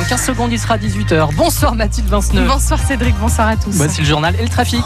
15 secondes, il sera 18h. Bonsoir Mathilde Vinceneux. Bonsoir Cédric, bonsoir à tous. Voici le journal et le trafic.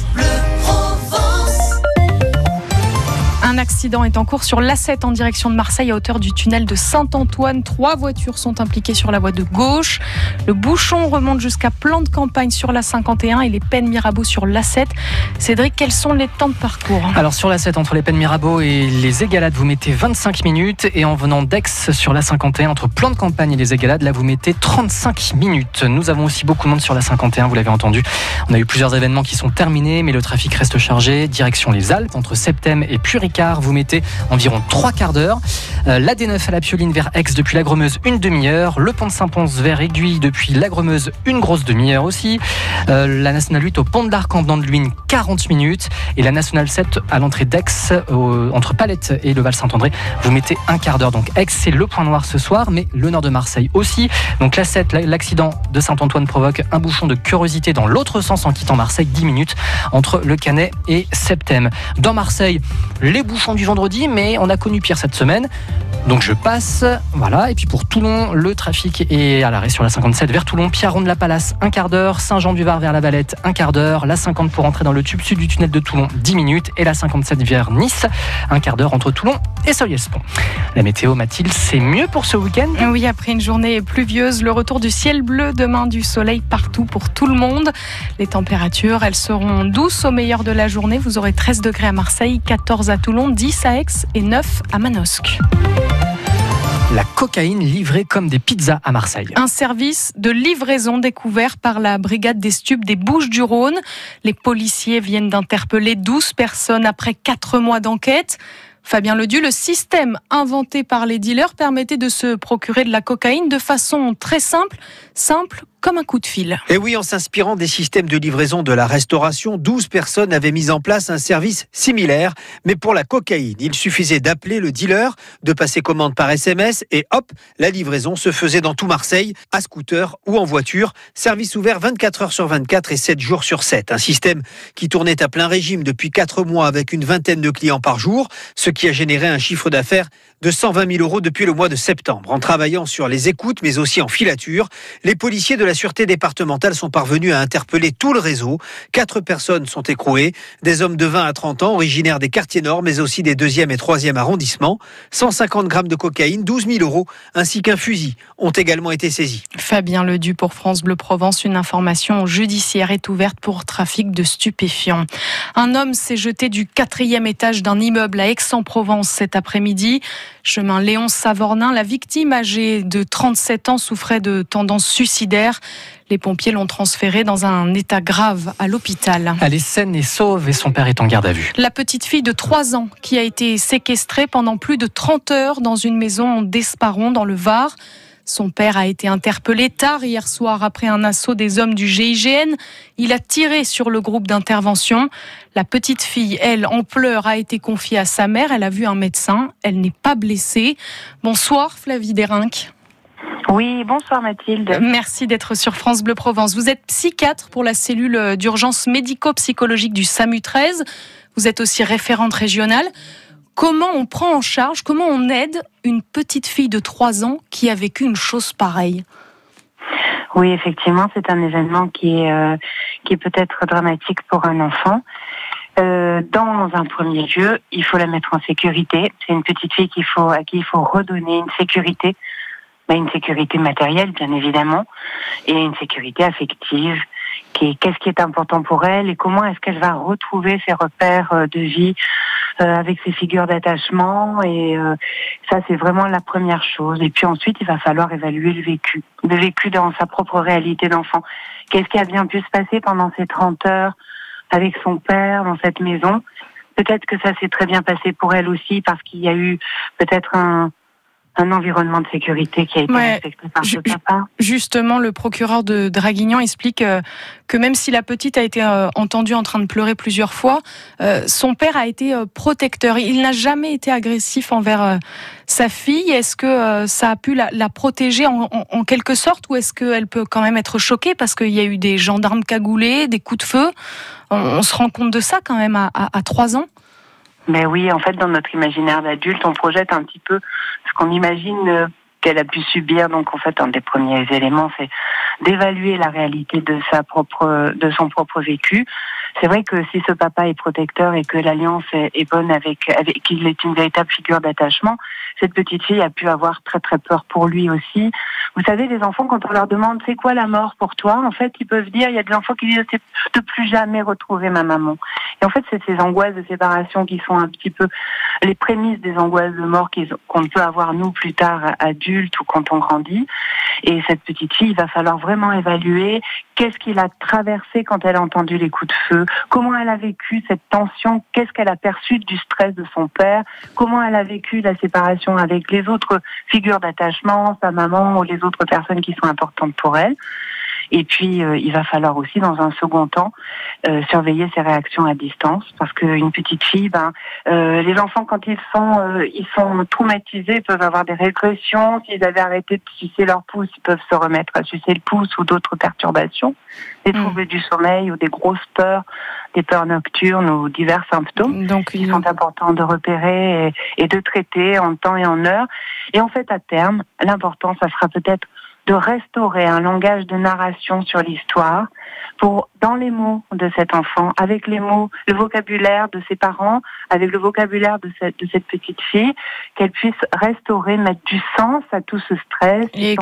Un accident est en cours sur l'A7 en direction de Marseille à hauteur du tunnel de Saint-Antoine. 3 voitures sont impliquées sur la voie de gauche. Le bouchon remonte jusqu'à Plan de Campagne sur la 51 et les Pennes Mirabeau sur l'A7. Cédric, quels sont les temps de parcours ? Alors sur l'A7 entre les Pennes Mirabeau et les Égalades, vous mettez 25 minutes. Et en venant d'Aix sur la 51 entre Plan de Campagne et les Égalades, là vous mettez 35 minutes. Nous avons aussi beaucoup de monde sur la 51, vous l'avez entendu. On a eu plusieurs événements qui sont terminés, mais le trafic reste chargé. Direction les Alpes, entre Septem et Puricar, vous mettez environ 3 quarts d'heure. La D9 à la Pioline vers Aix depuis l'Agremeuse, une demi-heure. Le pont de Saint-Pons vers Aiguille depuis l'Agremeuse, une grosse demi-heure aussi. La Nationale 8 au pont de l'Arc en venant de Luynes, 40 minutes. Et la Nationale 7 à l'entrée d'Aix, entre Palette et le Val-Saint-André, vous mettez un quart d'heure. Donc Aix, c'est le point noir ce soir, mais le nord de Marseille aussi. Donc la 7, l'accident de Saint-Antoine provoque un bouchon de curiosité dans l'autre sens en quittant Marseille, 10 minutes entre Le Canet et Septem. Dans Marseille, les bouchons du vendredi, mais on a connu pire cette semaine. Donc je passe, voilà. Et puis pour Toulon, le trafic est à l'arrêt sur la 57 vers Toulon, Pierron de la Palace, un quart d'heure, Saint-Jean-du-Var vers la Valette, un quart d'heure, la 50 pour entrer dans le tube sud du tunnel de Toulon, 10 minutes, et la 57 vers Nice, un quart d'heure entre Toulon et Soyez-le-Pont. La météo, Mathilde, c'est mieux pour ce week-end ? Oui, après une journée pluvieuse, le retour du ciel bleu, demain du soleil partout pour tout le monde. Les températures, elles seront douces au meilleur de la journée. Vous aurez 13 degrés à Marseille, 14 à Toulon, 10 à Aix et 9 à Manosque. La cocaïne livrée comme des pizzas à Marseille. Un service de livraison découvert par la brigade des stupes des Bouches-du-Rhône. Les policiers viennent d'interpeller 12 personnes après 4 mois d'enquête. Fabien Ledu, le système inventé par les dealers permettait de se procurer de la cocaïne de façon très simple comme un coup de fil. Et oui, en s'inspirant des systèmes de livraison de la restauration, 12 personnes avaient mis en place un service similaire, mais pour la cocaïne. Il suffisait d'appeler le dealer, de passer commande par SMS et hop, la livraison se faisait dans tout Marseille, à scooter ou en voiture. Service ouvert 24 heures sur 24 et 7 jours sur 7. Un système qui tournait à plein régime depuis 4 mois avec une vingtaine de clients par jour, ce qui a généré un chiffre d'affaires de 120 000 € depuis le mois de septembre. En travaillant sur les écoutes, mais aussi en filature, les policiers de la sûreté départementale sont parvenus à interpeller tout le réseau. 4 personnes sont écrouées, des hommes de 20 à 30 ans, originaires des quartiers nord, mais aussi des 2e et 3e arrondissements. 150 grammes de cocaïne, 12 000 € ainsi qu'un fusil ont également été saisis. Fabien Ledu pour France Bleu Provence. Une information judiciaire est ouverte pour trafic de stupéfiants. Un homme s'est jeté du 4e étage d'un immeuble à Aix-en-Provence cet après-midi. Chemin Léon Savornin, la victime âgée de 37 ans souffrait de tendances suicidaires. Les pompiers l'ont transférée dans un état grave à l'hôpital. Elle est saine et sauve et son père est en garde à vue. La petite fille de 3 ans qui a été séquestrée pendant plus de 30 heures dans une maison d'Esparon dans le Var. Son père a été interpellé tard hier soir après un assaut des hommes du GIGN. Il a tiré sur le groupe d'intervention. La petite fille, elle, en pleurs, a été confiée à sa mère. Elle a vu un médecin. Elle n'est pas blessée. Bonsoir Flavie Dérinck. Oui, bonsoir Mathilde. Merci d'être sur France Bleu Provence. Vous êtes psychiatre pour la cellule d'urgence médico-psychologique du SAMU 13. Vous êtes aussi référente régionale. Comment on prend en charge, comment on aide une petite fille de 3 ans qui a vécu une chose pareille ? Oui, effectivement, c'est un événement qui est peut-être dramatique pour un enfant. Dans un premier lieu, il faut la mettre en sécurité. C'est une petite fille à qui il faut redonner une sécurité matérielle, bien évidemment, et une sécurité affective. Qu'est-ce qui est important pour elle et comment est-ce qu'elle va retrouver ses repères de vie avec ses figures d'attachement, et ça c'est vraiment la première chose. Et puis ensuite il va falloir évaluer le vécu dans sa propre réalité d'enfant. Qu'est-ce qui a bien pu se passer pendant ces 30 heures avec son père dans cette maison? Peut-être que ça s'est très bien passé pour elle aussi parce qu'il y a eu peut-être un environnement de sécurité qui a été respecté par ce papa. Justement, le procureur de Draguignan explique que même si la petite a été entendue en train de pleurer plusieurs fois, son père a été protecteur. Il n'a jamais été agressif envers sa fille. Est-ce que ça a pu la protéger en quelque sorte, ou est-ce qu'elle peut quand même être choquée parce qu'il y a eu des gendarmes cagoulés, des coups de feu? On se rend compte de ça quand même à 3 ans? Mais oui, en fait, dans notre imaginaire d'adulte, on projette un petit peu ce qu'on imagine qu'elle a pu subir. Donc en fait, un des premiers éléments, c'est d'évaluer la réalité de son propre vécu. C'est vrai que si ce papa est protecteur et que l'alliance est bonne avec qu'il est une véritable figure d'attachement, cette petite fille a pu avoir très très peur pour lui aussi. Vous savez, les enfants, quand on leur demande c'est quoi la mort pour toi, en fait, ils peuvent dire, il y a des enfants qui disent c'est de plus jamais retrouver ma maman. Et en fait, c'est ces angoisses de séparation qui sont un petit peu les prémices des angoisses de mort qu'on peut avoir nous plus tard adultes ou quand on grandit. Et cette petite fille, il va falloir vraiment évaluer qu'est-ce qu'il a traversé quand elle a entendu les coups de feu, comment elle a vécu cette tension, qu'est-ce qu'elle a perçu du stress de son père, comment elle a vécu la séparation avec les autres figures d'attachement, sa maman ou les autres personnes qui sont importantes pour elle. Et puis, il va falloir aussi, dans un second temps, surveiller ses réactions à distance, parce qu'une petite fille, les enfants, quand ils sont traumatisés, peuvent avoir des régressions. S'ils avaient arrêté de sucer leur pouce, ils peuvent se remettre à sucer le pouce ou d'autres perturbations, des troubles du sommeil ou des grosses peurs, des peurs nocturnes ou divers symptômes qui sont importants de repérer et de traiter en temps et en heure. Et en fait, à terme, l'important, ça sera peut-être de restaurer un langage de narration sur l'histoire pour, dans les mots de cet enfant, avec les mots, le vocabulaire de ses parents, avec le vocabulaire de cette petite fille, qu'elle puisse restaurer, mettre du sens à tout ce stress. Et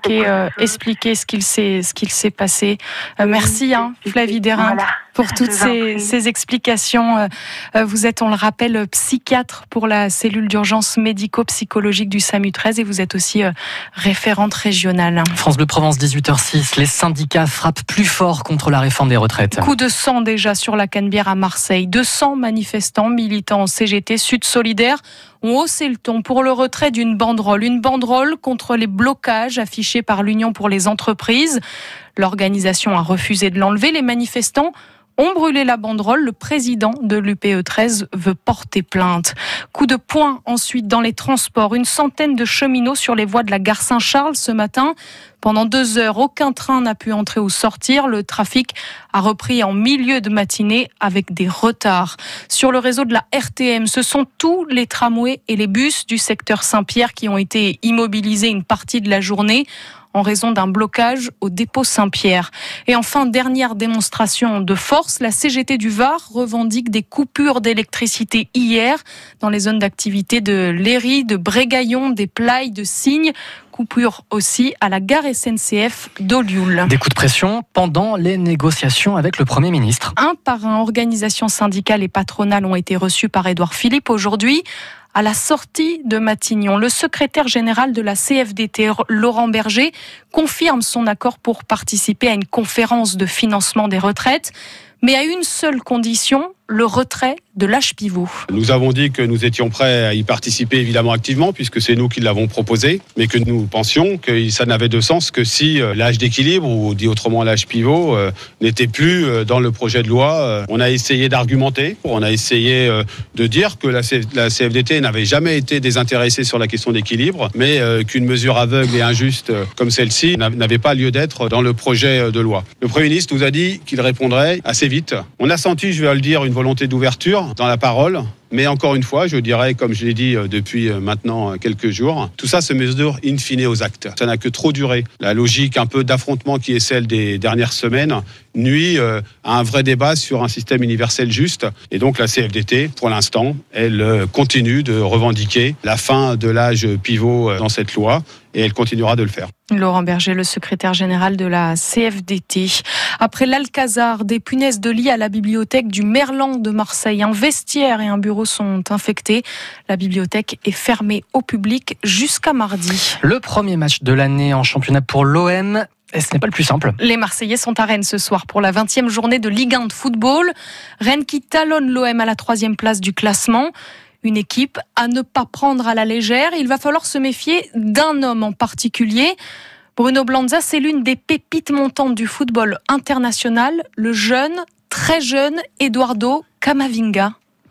expliquer ce qu'il s'est passé. Merci, Flavie Derain, pour toutes ces explications. Vous êtes, on le rappelle, psychiatre pour la cellule d'urgence médico-psychologique du SAMU 13 et vous êtes aussi référente régionale. France Bleu Provence, 18h06. Les syndicats frappent plus fort contre la réforme des retraites. Coup de sang déjà sur la Canebière à Marseille. 200 manifestants, militants CGT, Sud Solidaire ont haussé le ton pour le retrait d'une banderole. Une banderole contre les blocages affichés par l'Union pour les entreprises. L'organisation a refusé de l'enlever. Les manifestants ont brûlé la banderole. Le président de l'UPE 13 veut porter plainte. Coup de poing ensuite dans les transports. Une centaine de cheminots sur les voies de la gare Saint-Charles ce matin. Pendant 2 heures, aucun train n'a pu entrer ou sortir. Le trafic a repris en milieu de matinée avec des retards. Sur le réseau de la RTM, ce sont tous les tramways et les bus du secteur Saint-Pierre qui ont été immobilisés une partie de la journée en raison d'un blocage au dépôt Saint-Pierre. Et enfin, dernière démonstration de force, la CGT du Var revendique des coupures d'électricité hier dans les zones d'activité de Léry, de Brégaillon, des Plailles, de Signes. Coupure aussi à la gare SNCF d'Olioul. Des coups de pression pendant les négociations avec le Premier ministre. Un par un, organisations syndicales et patronales ont été reçues par Édouard Philippe aujourd'hui. À la sortie de Matignon, le secrétaire général de la CFDT, Laurent Berger, confirme son accord pour participer à une conférence de financement des retraites, mais à une seule condition, le retrait de l'âge pivot. Nous avons dit que nous étions prêts à y participer évidemment activement puisque c'est nous qui l'avons proposé, mais que nous pensions que ça n'avait de sens que si l'âge d'équilibre, ou dit autrement l'âge pivot, n'était plus dans le projet de loi. On a essayé d'argumenter, on a essayé de dire que la CFDT n'avait jamais été désintéressée sur la question d'équilibre, mais qu'une mesure aveugle et injuste comme celle-ci n'avait pas lieu d'être dans le projet de loi. Le Premier ministre nous a dit qu'il répondrait assez vite. On a senti, je vais le dire, une volonté d'ouverture dans la parole, mais encore une fois, je dirais, comme je l'ai dit depuis maintenant quelques jours, tout ça se mesure in fine aux actes. Ça n'a que trop duré. La logique un peu d'affrontement qui est celle des dernières semaines nuit à un vrai débat sur un système universel juste. Et donc la CFDT, pour l'instant, elle continue de revendiquer la fin de l'âge pivot dans cette loi et elle continuera de le faire. Laurent Berger, le secrétaire général de la CFDT. Après l'Alcazar, des punaises de lit à la bibliothèque du Merlan de Marseille. Un vestiaire et un bureau sont infectés. La bibliothèque est fermée au public jusqu'à mardi. Le premier match de l'année en championnat pour l'OM. Et ce n'est pas le plus simple. Les Marseillais sont à Rennes ce soir pour la 20e journée de Ligue 1 de football. Rennes qui talonne l'OM à la 3e place du classement. Une équipe à ne pas prendre à la légère. Il va falloir se méfier d'un homme en particulier. Bruno Blanza, c'est l'une des pépites montantes du football international, le jeune, très jeune Eduardo Camavinga.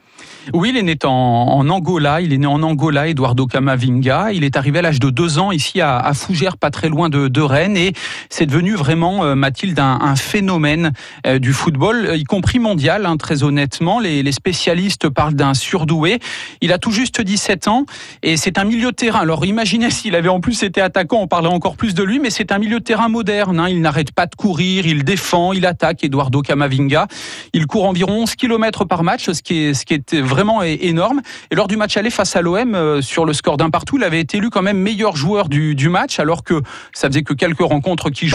Oui, il est né en Angola. Il est né en Angola, Eduardo Camavinga. Il est arrivé à l'âge de 2 ans ici à Fougères, pas très loin de Rennes. Et c'est devenu vraiment, Mathilde, un phénomène du football, y compris mondial, très honnêtement. Les spécialistes parlent d'un surdoué. Il a tout juste 17 ans et c'est un milieu de terrain. Alors imaginez s'il avait en plus été attaquant, on parlerait encore plus de lui, mais c'est un milieu de terrain moderne. Il n'arrête pas de courir, il défend, il attaque. Eduardo Camavinga, il court environ 11 km par match, ce qui est vraiment énorme. Et lors du match aller face à l'OM, sur le score d'1-1, il avait été élu quand même meilleur joueur du match, alors que ça faisait que quelques rencontres qu'il